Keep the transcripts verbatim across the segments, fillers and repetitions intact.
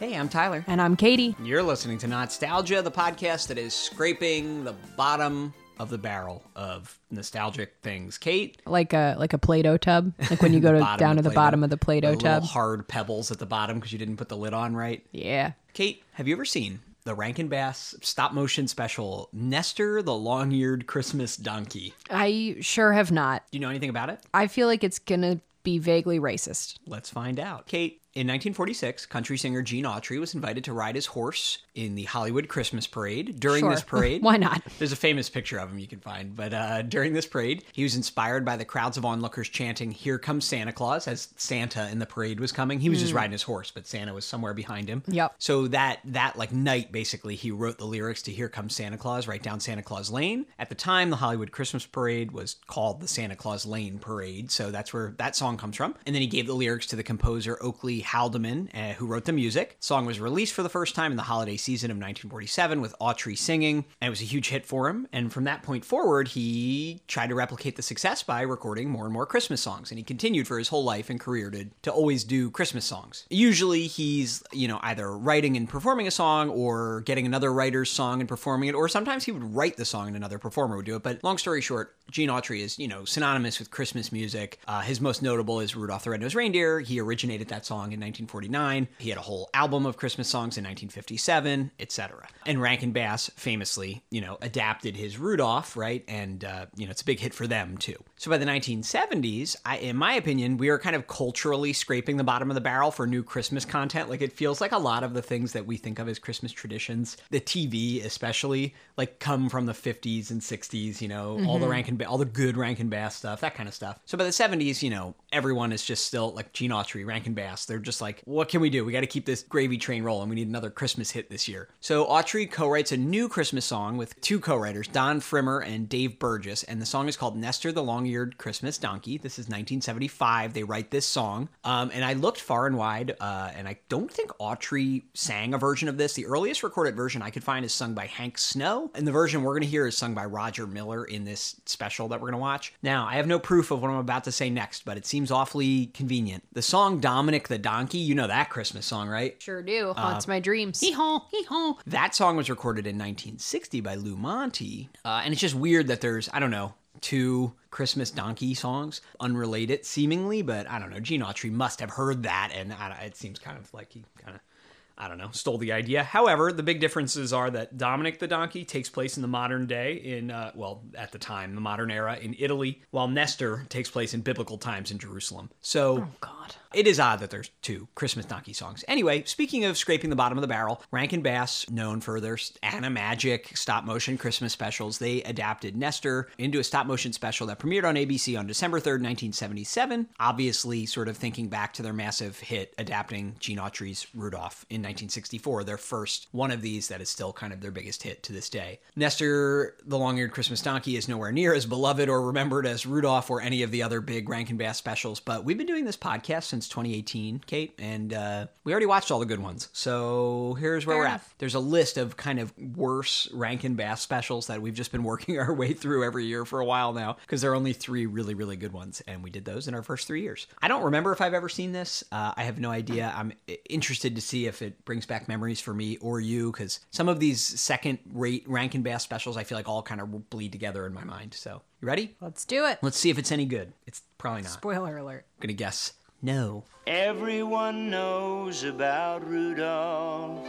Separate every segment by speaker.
Speaker 1: Hey, I'm Tyler.
Speaker 2: And I'm Katie.
Speaker 1: You're listening to Nostalgia, the podcast that is scraping the bottom of the barrel of nostalgic things. Kate?
Speaker 2: Like a like a Play-Doh tub? Like when you go to, down to the
Speaker 1: Play-Doh.
Speaker 2: bottom of the Play-Doh
Speaker 1: the
Speaker 2: tub?
Speaker 1: Little hard pebbles at the bottom because you didn't put the lid on right?
Speaker 2: Yeah.
Speaker 1: Kate, have you ever seen the Rankin Bass stop-motion special, Nestor the Long-Eared Christmas Donkey?
Speaker 2: I sure have not.
Speaker 1: Do you know anything about it?
Speaker 2: I feel like it's gonna be vaguely racist.
Speaker 1: Let's find out. Kate, in nineteen forty-six, country singer Gene Autry was invited to ride his horse in the Hollywood Christmas Parade. During
Speaker 2: Sure.
Speaker 1: this parade...
Speaker 2: Why not?
Speaker 1: There's a famous picture of him you can find. But uh, during this parade, he was inspired by the crowds of onlookers chanting, "Here comes Santa Claus," as Santa in the parade was coming. He was just riding his horse, but Santa was somewhere behind him.
Speaker 2: Yep.
Speaker 1: So that, that like night, basically, he wrote the lyrics to "Here Comes Santa Claus" right down Santa Claus Lane. At the time, the Hollywood Christmas Parade was called the Santa Claus Lane Parade. So that's where that song comes from. And then he gave the lyrics to the composer Oakley Haldeman, uh, who wrote the music. The song was released for the first time in the holiday season of nineteen forty-seven with Autry singing, and it was a huge hit for him. And from that point forward, he tried to replicate the success by recording more and more Christmas songs. And he continued for his whole life and career to, to always do Christmas songs. Usually he's, you know, either writing and performing a song or getting another writer's song and performing it, or sometimes he would write the song and another performer would do it. But long story short, Gene Autry is, you know, synonymous with Christmas music. Uh, his most notable is Rudolph the Red-Nosed Reindeer. He originated that song in nineteen forty-nine. He had a whole album of Christmas songs in nineteen fifty-seven, et cetera. And Rankin Bass famously, you know, adapted his Rudolph, right? And, uh, you know, it's a big hit for them, too. So by the nineteen seventies, I, in my opinion, we are kind of culturally scraping the bottom of the barrel for new Christmas content. Like, it feels like a lot of the things that we think of as Christmas traditions, the T V especially, like, come from the fifties and sixties, you know, mm-hmm. all the Rankin Ba- all the good Rankin Bass stuff, that kind of stuff. So by the seventies, you know, everyone is just still, like Gene Autry, Rankin Bass, they're just like, what can we do? We got to keep this gravy train rolling. We need another Christmas hit this year. So Autry co-writes a new Christmas song with two co-writers, Don Frimmer and Dave Burgess, and the song is called Nestor the Long-Eared Christmas Donkey. This is nineteen seventy-five. They write this song, um, and I looked far and wide, uh, and I don't think Autry sang a version of this. The earliest recorded version I could find is sung by Hank Snow, and the version we're going to hear is sung by Roger Miller in this special that we're going to watch. Now, I have no proof of what I'm about to say next, but it seems awfully convenient. The song Dominic the Donkey, you know that Christmas song, right?
Speaker 2: Sure do. Haunts uh, my dreams.
Speaker 1: Hee-haw, hee-haw. That song was recorded in nineteen sixty by Lou Monte, uh, and it's just weird that there's, I don't know, two Christmas donkey songs, unrelated seemingly, but I don't know, Gene Autry must have heard that, and I, it seems kind of like he kind of, I don't know, stole the idea. However, the big differences are that Dominic the Donkey takes place in the modern day in, uh, well, at the time, the modern era in Italy, while Nestor takes place in biblical times in Jerusalem. So,
Speaker 2: oh God.
Speaker 1: It is odd that there's two Christmas donkey songs. Anyway, speaking of scraping the bottom of the barrel, Rankin Bass, known for their Animagic stop-motion Christmas specials, they adapted Nestor into a stop-motion special that premiered on A B C on December third, nineteen seventy-seven, obviously sort of thinking back to their massive hit adapting Gene Autry's Rudolph in nineteen sixty-four, their first one of these that is still kind of their biggest hit to this day. Nestor, the Long-Eared Christmas Donkey, is nowhere near as beloved or remembered as Rudolph or any of the other big Rankin Bass specials, but we've been doing this podcast since twenty eighteen, Kate, and uh, we already watched all the good ones. So here's where
Speaker 2: Fair
Speaker 1: we're
Speaker 2: enough.
Speaker 1: at. There's a list of kind of worse Rankin Bass specials that we've just been working our way through every year for a while now, because there are only three really, really good ones, and we did those in our first three years. I don't remember if I've ever seen this. Uh, I have no idea. I'm interested to see if it brings back memories for me or you, because some of these second-rate Rankin Bass specials I feel like all kind of bleed together in my mind. So, you ready?
Speaker 2: Let's do it.
Speaker 1: Let's see if it's any good. It's probably not.
Speaker 2: Spoiler alert.
Speaker 1: I'm gonna guess no.
Speaker 3: Everyone knows about Rudolph,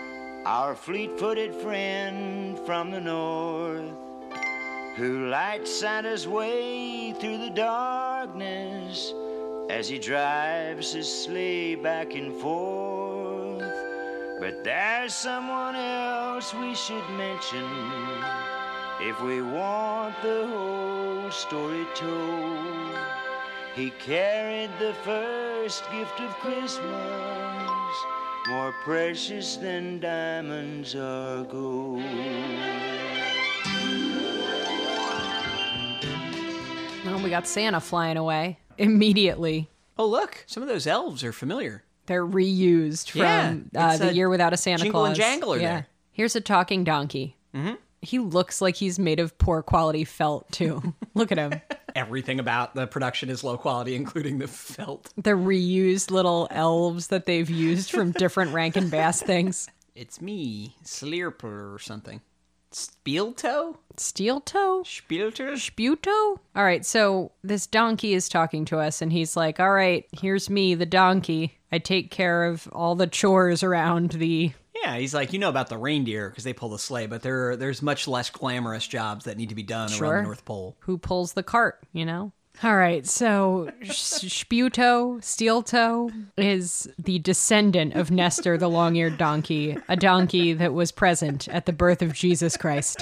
Speaker 3: our fleet-footed friend from the north, who lights Santa's way through the darkness as he drives his sleigh back and forth. But there's someone else we should mention if we want the whole story told. He carried the first gift of Christmas, more precious than diamonds or gold.
Speaker 2: Well, we got Santa flying away immediately.
Speaker 1: Oh, look, some of those elves are familiar.
Speaker 2: They're reused from
Speaker 1: Yeah,
Speaker 2: uh, the
Speaker 1: a
Speaker 2: Year Without a Santa
Speaker 1: Jingle
Speaker 2: Claus.
Speaker 1: and Jangle are
Speaker 2: yeah.
Speaker 1: there.
Speaker 2: Here's a talking donkey.
Speaker 1: Mm-hmm.
Speaker 2: He looks like he's made of poor quality felt, too. Look at him.
Speaker 1: Everything about the production is low quality, including the felt.
Speaker 2: The reused little elves that they've used from different Rankin Bass things.
Speaker 1: It's me, Slurper or something. Spielto?
Speaker 2: Steel toe?
Speaker 1: Spielter?
Speaker 2: Sputo? All right, so this donkey is talking to us, and he's like, all right, here's me, the donkey. I take care of all the chores around the...
Speaker 1: Yeah, he's like, you know about the reindeer because they pull the sleigh, but there there's much less glamorous jobs that need to be done
Speaker 2: Sure.
Speaker 1: around the North Pole.
Speaker 2: Who pulls the cart, you know? All right, so Sputo, Steel Toe, is the descendant of Nestor the long-eared donkey, a donkey that was present at the birth of Jesus Christ.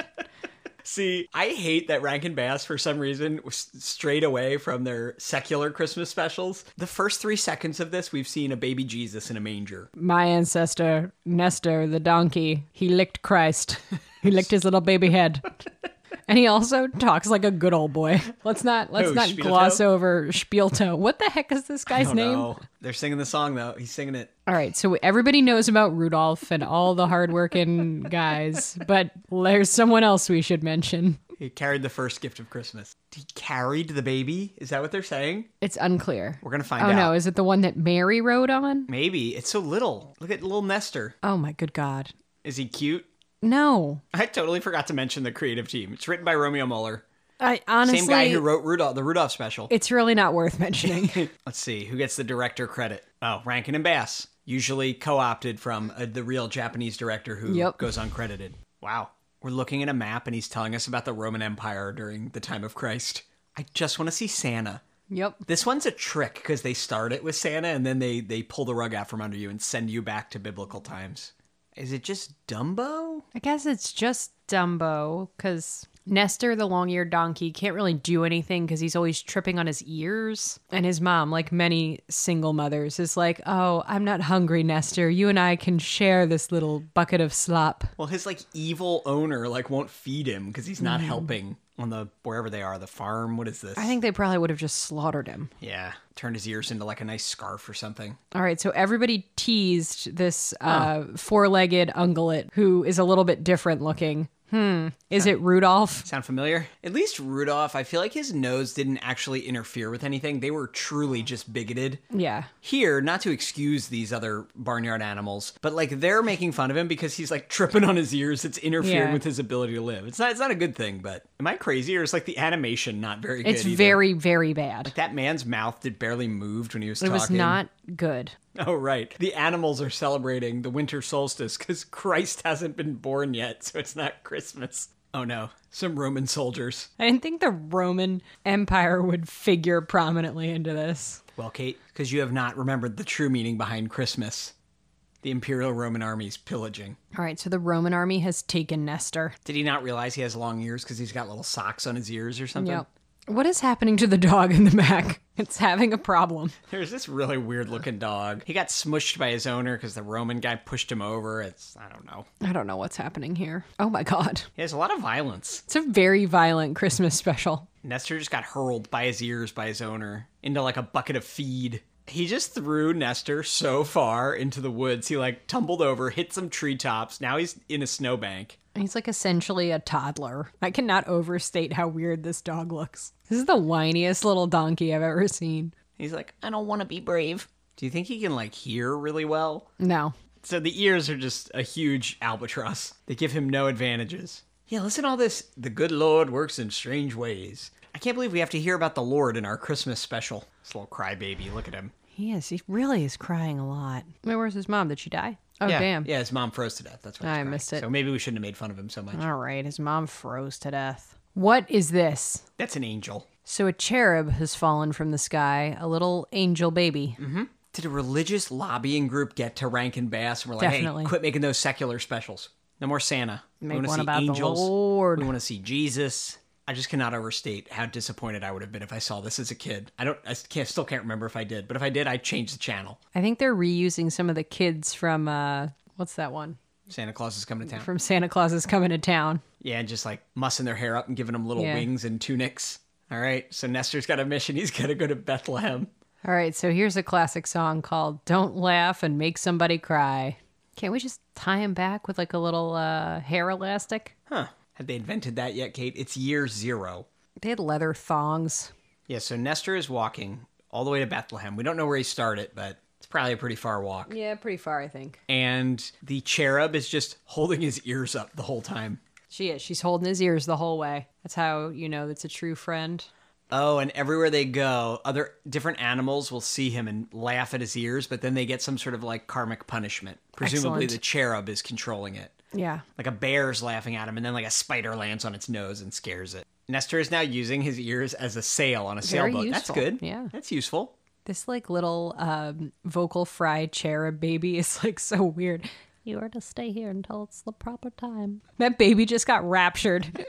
Speaker 1: See, I hate that Rankin Bass, for some reason, was strayed away from their secular Christmas specials. The first three seconds of this, we've seen a baby Jesus in a manger.
Speaker 2: My ancestor, Nestor the donkey, he licked Christ. He licked his little baby head. And he also talks like a good old boy. Let's not let's
Speaker 1: Who,
Speaker 2: not
Speaker 1: Spielto?
Speaker 2: gloss over Spielto. What the heck is this guy's
Speaker 1: Oh,
Speaker 2: name?
Speaker 1: no. They're singing the song, though. He's singing it.
Speaker 2: All right, so everybody knows about Rudolph and all the hardworking guys, but there's someone else we should mention.
Speaker 1: He carried the first gift of Christmas. He carried the baby? Is that what they're saying?
Speaker 2: It's unclear.
Speaker 1: We're going to find
Speaker 2: Oh
Speaker 1: out.
Speaker 2: no, is it the one that Mary rode on?
Speaker 1: Maybe. It's so little. Look at little Nestor.
Speaker 2: Oh my good God.
Speaker 1: Is he cute?
Speaker 2: No.
Speaker 1: I totally forgot to mention the creative team. It's written by Romeo Muller.
Speaker 2: I honestly...
Speaker 1: Same guy who wrote Rudolph, the Rudolph special.
Speaker 2: It's really not worth mentioning.
Speaker 1: Let's see. Who gets the director credit? Oh, Rankin and Bass. Usually co-opted from uh, the real Japanese director who
Speaker 2: Yep.
Speaker 1: goes uncredited. Wow. We're looking at a map and he's telling us about the Roman Empire during the time of Christ. I just want to see Santa.
Speaker 2: Yep.
Speaker 1: This one's a trick because they start it with Santa and then they, they pull the rug out from under you and send you back to biblical times. Is it just Dumbo?
Speaker 2: I guess it's just Dumbo, because Nestor, the long-eared donkey, can't really do anything because he's always tripping on his ears. And his mom, like many single mothers, is like, oh, I'm not hungry, Nestor. You and I can share this little bucket of slop.
Speaker 1: Well, his like evil owner like won't feed him because he's not helping on the wherever they are, the farm. What is this?
Speaker 2: I think they probably would have just slaughtered him.
Speaker 1: Yeah, turned his ears into like a nice scarf or something.
Speaker 2: All right, so everybody teased this uh, four-legged ungulate who is a little bit different looking. Hmm. Is it Rudolph?
Speaker 1: Sound familiar? At least Rudolph, I feel like his nose didn't actually interfere with anything. They were truly just bigoted.
Speaker 2: Yeah.
Speaker 1: Here, not to excuse these other barnyard animals, but like they're making fun of him because he's like tripping on his ears. It's interfering
Speaker 2: Yeah.
Speaker 1: with his ability to live. It's not it's not a good thing, but am I crazy or is like the animation not very good
Speaker 2: It's
Speaker 1: either?
Speaker 2: very, very bad.
Speaker 1: That man's mouth did barely moved when he was
Speaker 2: It
Speaker 1: talking.
Speaker 2: was not good.
Speaker 1: Oh, right. The animals are celebrating the winter solstice because Christ hasn't been born yet, so it's not Christmas. Oh, no. Some Roman soldiers.
Speaker 2: I didn't think the Roman Empire would figure prominently into this.
Speaker 1: Well, Kate, because you have not remembered the true meaning behind Christmas. The Imperial Roman army's pillaging.
Speaker 2: All right, so the Roman army has taken Nestor.
Speaker 1: Did he not realize he has long ears because he's got little socks on his ears or something?
Speaker 2: Yep. What is happening to the dog in the back? It's having a problem.
Speaker 1: There's this really weird looking dog. He got smushed by his owner because the Roman guy pushed him over. It's, I don't know.
Speaker 2: I don't know what's happening here. Oh my God.
Speaker 1: He has a lot of violence.
Speaker 2: It's a very violent Christmas special.
Speaker 1: Nestor just got hurled by his ears by his owner into like a bucket of feed. He just threw Nestor so far into the woods. He like tumbled over, hit some treetops. Now he's in a snowbank.
Speaker 2: He's like essentially a toddler. I cannot overstate how weird this dog looks. This is the whiniest little donkey I've ever seen.
Speaker 1: He's like, I don't want to be brave. Do you think he can like hear really well?
Speaker 2: No.
Speaker 1: So the ears are just a huge albatross. They give him no advantages. Yeah, listen to all this. The good Lord works in strange ways. I can't believe we have to hear about the Lord in our Christmas special. This little crybaby, look at him.
Speaker 2: He is. He really is crying a lot. Wait, where's his mom? Did she die? Oh,
Speaker 1: yeah.
Speaker 2: damn.
Speaker 1: Yeah, his mom froze to death. That's why he's
Speaker 2: I
Speaker 1: crying.
Speaker 2: missed it.
Speaker 1: So maybe we shouldn't have made fun of him so much.
Speaker 2: All right, his mom froze to death. What is this?
Speaker 1: That's an angel.
Speaker 2: So a cherub has fallen from the sky, a little angel baby.
Speaker 1: Mm-hmm. Did a religious lobbying group get to Rankin Bass and we're like,
Speaker 2: Definitely.
Speaker 1: hey, quit making those secular specials. No more Santa.
Speaker 2: Make
Speaker 1: we want to
Speaker 2: one
Speaker 1: see
Speaker 2: about the
Speaker 1: angels.
Speaker 2: Lord.
Speaker 1: We want to see Jesus. I just cannot overstate how disappointed I would have been if I saw this as a kid. I don't. I can't. Still can't remember if I did. But if I did, I'd change the channel.
Speaker 2: I think they're reusing some of the kids from, uh, what's that one?
Speaker 1: Santa Claus is coming to town.
Speaker 2: From Santa Claus is Coming to Town.
Speaker 1: Yeah, and just like mussing their hair up and giving them little
Speaker 2: Yeah.
Speaker 1: wings and tunics. All right. So Nestor's got a mission. He's got to go to Bethlehem.
Speaker 2: All right, so here's a classic song called Don't Laugh and Make Somebody Cry. Can't we just tie him back with like a little uh, hair elastic?
Speaker 1: Huh. Had they invented that yet, Kate? It's year zero.
Speaker 2: They had leather thongs.
Speaker 1: Yeah, so Nestor is walking all the way to Bethlehem. We don't know where he started, but it's probably a pretty far walk.
Speaker 2: Yeah, pretty far, I think.
Speaker 1: And the cherub is just holding his ears up the whole time.
Speaker 2: She is. She's holding his ears the whole way. That's how you know that's a true friend.
Speaker 1: Oh, and everywhere they go, other different animals will see him and laugh at his ears, but then they get some sort of like karmic punishment. Presumably
Speaker 2: Excellent.
Speaker 1: the cherub is controlling it.
Speaker 2: Yeah.
Speaker 1: Like a bear's laughing at him, and then like a spider lands on its nose and scares it. Nestor is now using his ears as a sail on a
Speaker 2: Very
Speaker 1: sailboat.
Speaker 2: useful.
Speaker 1: That's good.
Speaker 2: Yeah.
Speaker 1: That's useful.
Speaker 2: This like little um, vocal fry cherub baby is like so weird. You are to stay here until it's the proper time. That baby just got raptured.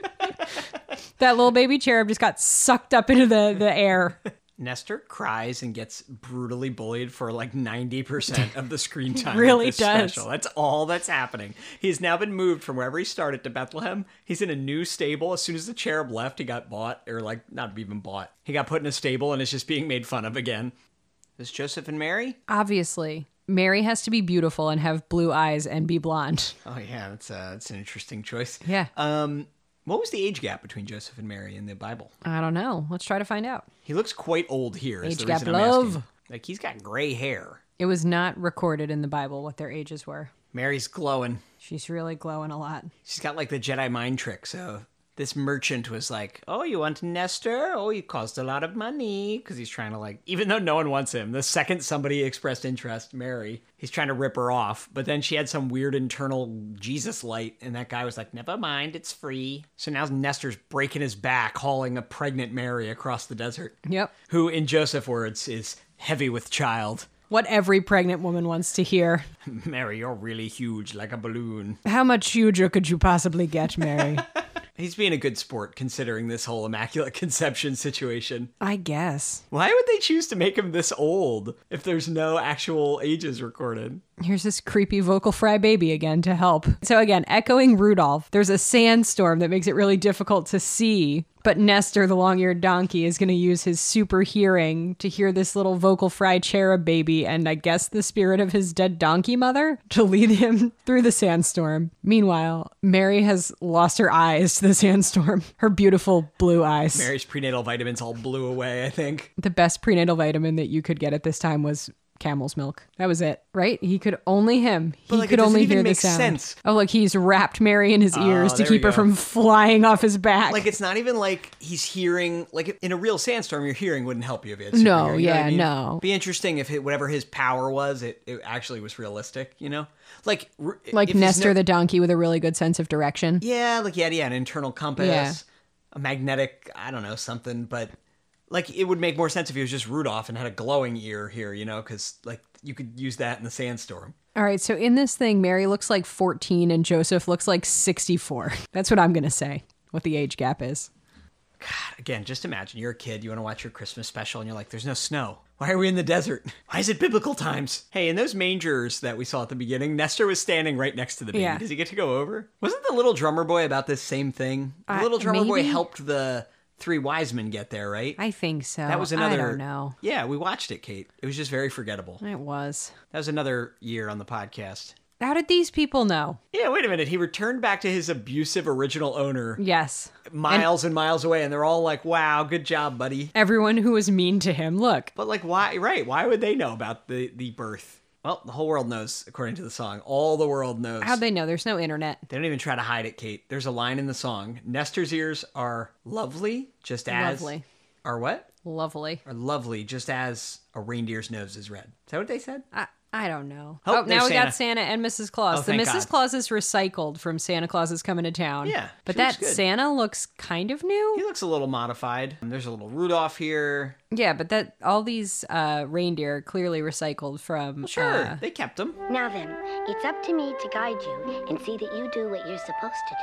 Speaker 2: That little baby cherub just got sucked up into the, the air.
Speaker 1: Nestor cries and gets brutally bullied for like ninety percent of the screen time.
Speaker 2: Really
Speaker 1: of this
Speaker 2: does.
Speaker 1: Special. That's all that's happening. He's now been moved from wherever he started to Bethlehem. He's in a new stable. As soon as the cherub left, he got bought, or like not even bought. He got put in a stable and is just being made fun of again. Is Joseph and Mary?
Speaker 2: Obviously, Mary has to be beautiful and have blue eyes and be blonde.
Speaker 1: Oh yeah, that's uh, that's an interesting choice.
Speaker 2: Yeah.
Speaker 1: Um, what was the age gap between Joseph and Mary in the Bible?
Speaker 2: I don't know. Let's try to find out.
Speaker 1: He looks quite old here. Is
Speaker 2: Age
Speaker 1: the
Speaker 2: gap
Speaker 1: reason I'm
Speaker 2: love.
Speaker 1: asking. Like he's got gray hair.
Speaker 2: It was not recorded in the Bible what their ages were.
Speaker 1: Mary's glowing.
Speaker 2: She's really glowing a lot.
Speaker 1: She's got like the Jedi mind trick. So this merchant was like, "Oh, you want Nestor? Oh, he cost a lot of money," because he's trying to like, even though no one wants him, the second somebody expressed interest, Mary, he's trying to rip her off. But then she had some weird internal Jesus light, and that guy was like, "Never mind, it's free." So now Nestor's breaking his back, hauling a pregnant Mary across the desert.
Speaker 2: Yep.
Speaker 1: Who, in Joseph words, is heavy with child.
Speaker 2: What every pregnant woman wants to hear.
Speaker 1: Mary, you're really huge, like a balloon.
Speaker 2: How much huger could you possibly get, Mary?
Speaker 1: He's being a good sport considering this whole Immaculate Conception situation.
Speaker 2: I guess.
Speaker 1: Why would they choose to make him this old if there's no actual ages recorded?
Speaker 2: Here's this creepy vocal fry baby again to help. So again, echoing Rudolph, there's a sandstorm that makes it really difficult to see. But Nestor, the long-eared donkey, is going to use his super hearing to hear this little vocal fry cherub baby and I guess the spirit of his dead donkey mother to lead him through the sandstorm. Meanwhile, Mary has lost her eyes to the sandstorm. Her beautiful blue eyes.
Speaker 1: Mary's prenatal vitamins all blew away, I think.
Speaker 2: The best prenatal vitamin that you could get at this time was camel's milk. That was it, right? He could only him. He
Speaker 1: But, like,
Speaker 2: could
Speaker 1: it doesn't
Speaker 2: only
Speaker 1: even
Speaker 2: hear the
Speaker 1: make
Speaker 2: sound.
Speaker 1: sense.
Speaker 2: Oh, look, he's wrapped Mary in his ears
Speaker 1: Oh,
Speaker 2: to
Speaker 1: there we
Speaker 2: keep her
Speaker 1: go.
Speaker 2: from flying off his back.
Speaker 1: Like, it's not even like he's hearing, like, in a real sandstorm, your hearing wouldn't help you if you had super
Speaker 2: No,
Speaker 1: hearing, you know what
Speaker 2: yeah,
Speaker 1: I mean?
Speaker 2: no.
Speaker 1: Be interesting if it, whatever his power was, it, it actually was realistic, you know? Like, r-
Speaker 2: like
Speaker 1: if he's
Speaker 2: Nestor
Speaker 1: no-
Speaker 2: the donkey with a really good sense of direction.
Speaker 1: Yeah, like, yeah, yeah, an internal compass,
Speaker 2: Yeah.
Speaker 1: a magnetic, I don't know, something, but, like, it would make more sense if he was just Rudolph and had a glowing ear here, you know? Because, like, you could use that in the sandstorm.
Speaker 2: All right, so in this thing, Mary looks like fourteen and Joseph looks like sixty-four. That's what I'm going to say, what the age gap is.
Speaker 1: God, again, just imagine you're a kid, you want to watch your Christmas special, and you're like, there's no snow. Why are we in the desert? Why is it biblical times? Hey, in those mangers that we saw at the beginning, Nestor was standing right next to the baby.
Speaker 2: Yeah.
Speaker 1: Does he get to go over? Wasn't the little drummer boy about this same thing? The
Speaker 2: Uh,
Speaker 1: little drummer boy
Speaker 2: maybe?
Speaker 1: helped the three wise men get there, right?
Speaker 2: I think so.
Speaker 1: that was another.
Speaker 2: I don't know.
Speaker 1: Yeah, we watched it, Kate. It was just very forgettable.
Speaker 2: It was.
Speaker 1: That was another year on the podcast.
Speaker 2: How did these people know?
Speaker 1: Yeah, wait a minute. He returned back to his abusive original owner
Speaker 2: Yes.
Speaker 1: miles and, and miles away, and they're all like, wow, good job, buddy.
Speaker 2: Everyone who was mean to him. Look.
Speaker 1: But, like, why, right, why would they know about the, the birth? Well, the whole world knows, according to the song. All the world knows.
Speaker 2: How'd they know? There's no internet.
Speaker 1: They don't even try to hide it, Kate. There's a line in the song. Nestor's ears are lovely, just as...
Speaker 2: Lovely.
Speaker 1: Are what?
Speaker 2: Lovely.
Speaker 1: Are lovely, just as a reindeer's nose is red. Is that what they said?
Speaker 2: I, I don't know.
Speaker 1: Oh,
Speaker 2: Oh, now
Speaker 1: there's
Speaker 2: we
Speaker 1: Santa.
Speaker 2: got Santa and Missus Claus.
Speaker 1: Oh,
Speaker 2: the
Speaker 1: thank
Speaker 2: Missus
Speaker 1: God.
Speaker 2: Claus is recycled from Santa Claus is Coming to Town.
Speaker 1: Yeah,
Speaker 2: But
Speaker 1: she looks
Speaker 2: that
Speaker 1: good.
Speaker 2: Santa looks kind of new.
Speaker 1: He looks a little modified. There's a little Rudolph here.
Speaker 2: Yeah, but that all these uh, reindeer are clearly recycled from.
Speaker 1: Well, sure,
Speaker 2: uh,
Speaker 1: they kept him.
Speaker 4: Now then, it's up to me to guide you and see that you do what you're supposed to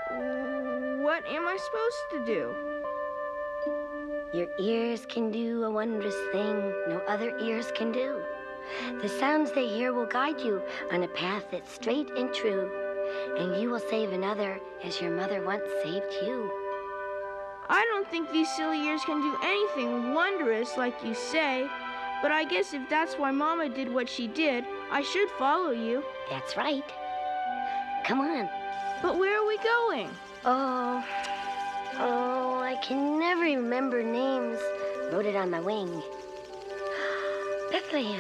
Speaker 4: do.
Speaker 5: What am I supposed to do?
Speaker 4: Your ears can do a wondrous thing no other ears can do. The sounds they hear will guide you on a path that's straight and true, and you will save another as your mother once saved you.
Speaker 5: I don't think these silly ears can do anything wondrous like you say, but I guess if that's why Mama did what she did, I should follow you.
Speaker 4: That's right. Come on.
Speaker 5: But where are we going?
Speaker 4: Oh, oh, I can never remember names. wrote it on my wing. Bethlehem,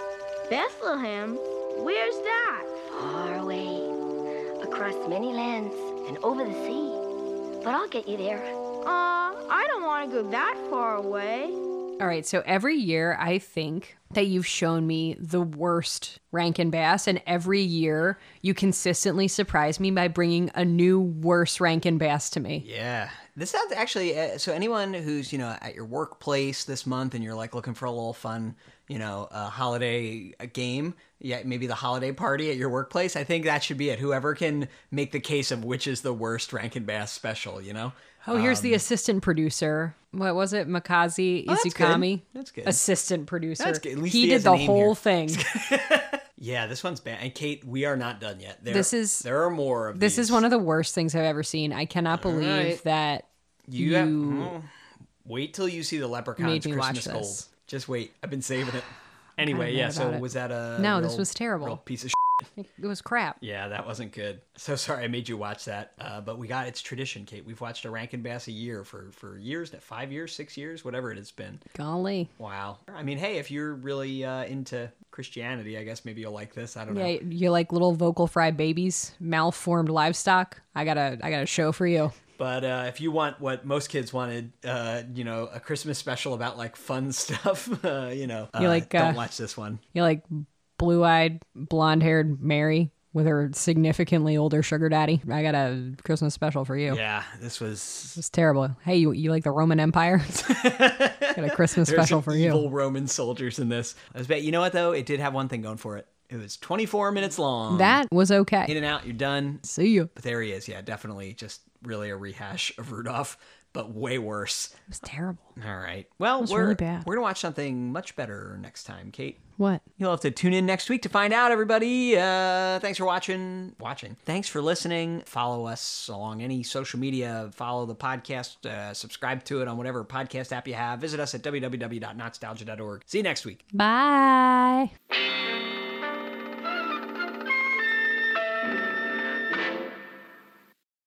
Speaker 5: Bethlehem? Where's that?
Speaker 4: far away, across many lands and over the sea. But I'll get you there.
Speaker 5: Uh, I don't want to go that far away.
Speaker 2: All right, so every year I think that you've shown me the worst Rankin Bass, and every year you consistently surprise me by bringing a new worse Rankin Bass to me.
Speaker 1: Yeah. This sounds actually, uh, so anyone who's, you know, at your workplace this month and you're like looking for a little fun, you know, uh, holiday uh, game, yeah, maybe the holiday party at your workplace, I think that should be it. Whoever can make the case of which is the worst Rankin Bass special, you know?
Speaker 2: Oh, here's the assistant producer. What was it? Makazi
Speaker 1: Oh, that's
Speaker 2: Izukami?
Speaker 1: good. That's good.
Speaker 2: Assistant producer.
Speaker 1: That's good. At least
Speaker 2: he,
Speaker 1: he
Speaker 2: did
Speaker 1: has a
Speaker 2: the
Speaker 1: name
Speaker 2: whole
Speaker 1: here.
Speaker 2: thing.
Speaker 1: Yeah, this one's bad. And Kate, we are not done yet. There,
Speaker 2: This is-
Speaker 1: There are more of
Speaker 2: This
Speaker 1: these.
Speaker 2: is one of the worst things I've ever seen. I cannot believe
Speaker 1: right.
Speaker 2: that
Speaker 1: You,
Speaker 2: you,
Speaker 1: have, oh, wait till you see the Leprechaun's
Speaker 2: made me watch
Speaker 1: Christmas Gold.
Speaker 2: this.
Speaker 1: Just wait. I've been saving it. Anyway,
Speaker 2: mad
Speaker 1: yeah, so
Speaker 2: about it.
Speaker 1: was that a
Speaker 2: No, this
Speaker 1: real-
Speaker 2: was terrible.
Speaker 1: real piece of
Speaker 2: it was crap.
Speaker 1: Yeah, that wasn't good. So sorry I made you watch that. Uh, but we got, it's tradition, Kate. We've watched a Rankin Bass a year for, for years, five years, six years, whatever it has been.
Speaker 2: Golly.
Speaker 1: Wow. I mean, hey, if you're really uh, into Christianity, I guess maybe you'll like this. I don't know.
Speaker 2: Yeah, you like little vocal fry babies, malformed livestock? I got a I got a show for you.
Speaker 1: But uh, if you want what most kids wanted, uh, you know, a Christmas special about like fun stuff, uh, you know, uh,
Speaker 2: You like,
Speaker 1: don't
Speaker 2: uh,
Speaker 1: watch this one.
Speaker 2: You like blue-eyed, blonde-haired Mary with her significantly older sugar daddy? I got a Christmas special for you.
Speaker 1: Yeah, this was.
Speaker 2: It's terrible. Hey, you you like the Roman Empire? Got a Christmas
Speaker 1: There's
Speaker 2: special
Speaker 1: some
Speaker 2: for
Speaker 1: evil
Speaker 2: you.
Speaker 1: Roman soldiers in this. I was bet. You know what though? It did have one thing going for it. It was twenty-four minutes long.
Speaker 2: That was
Speaker 1: in
Speaker 2: okay.
Speaker 1: and out. You're done.
Speaker 2: See you.
Speaker 1: But there he is. Yeah, definitely just really a rehash of Rudolph, but way worse.
Speaker 2: It was terrible.
Speaker 1: All right. Well,
Speaker 2: was
Speaker 1: we're
Speaker 2: really bad.
Speaker 1: we're gonna watch something much better next time, Kate.
Speaker 2: What?
Speaker 1: You'll have to tune in next week to find out, everybody. Uh, thanks for watching. Watching. Thanks for listening. Follow us along any social media. Follow the podcast. Uh, subscribe to it on whatever podcast app you have. Visit us at w w w dot nostalgia dot org. See you next week.
Speaker 2: Bye.